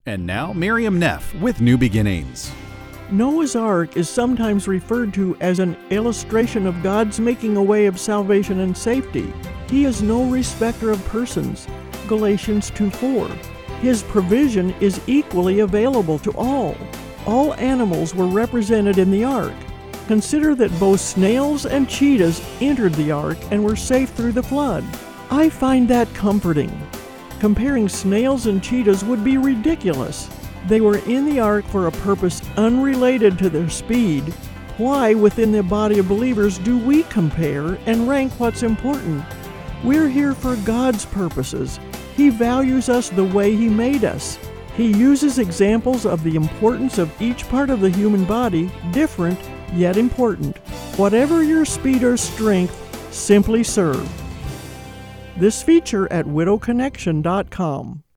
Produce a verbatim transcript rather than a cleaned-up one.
And now, Miriam Neff with New Beginnings. Noah's Ark is sometimes referred to as an illustration of God's making a way of salvation and safety. He is no respecter of persons, Galatians two four. His provision is equally available to all. All animals were represented in the ark. Consider that both snails and cheetahs entered the ark and were safe through the flood. I find that comforting. Comparing snails and cheetahs would be ridiculous. They were in the ark for a purpose unrelated to their speed. Why, within the body of believers, do we compare and rank what's important? We're here for God's purposes. He values us the way He made us. He uses examples of the importance of each part of the human body, different yet important. Whatever your speed or strength, simply serve. This feature at widow connection dot com.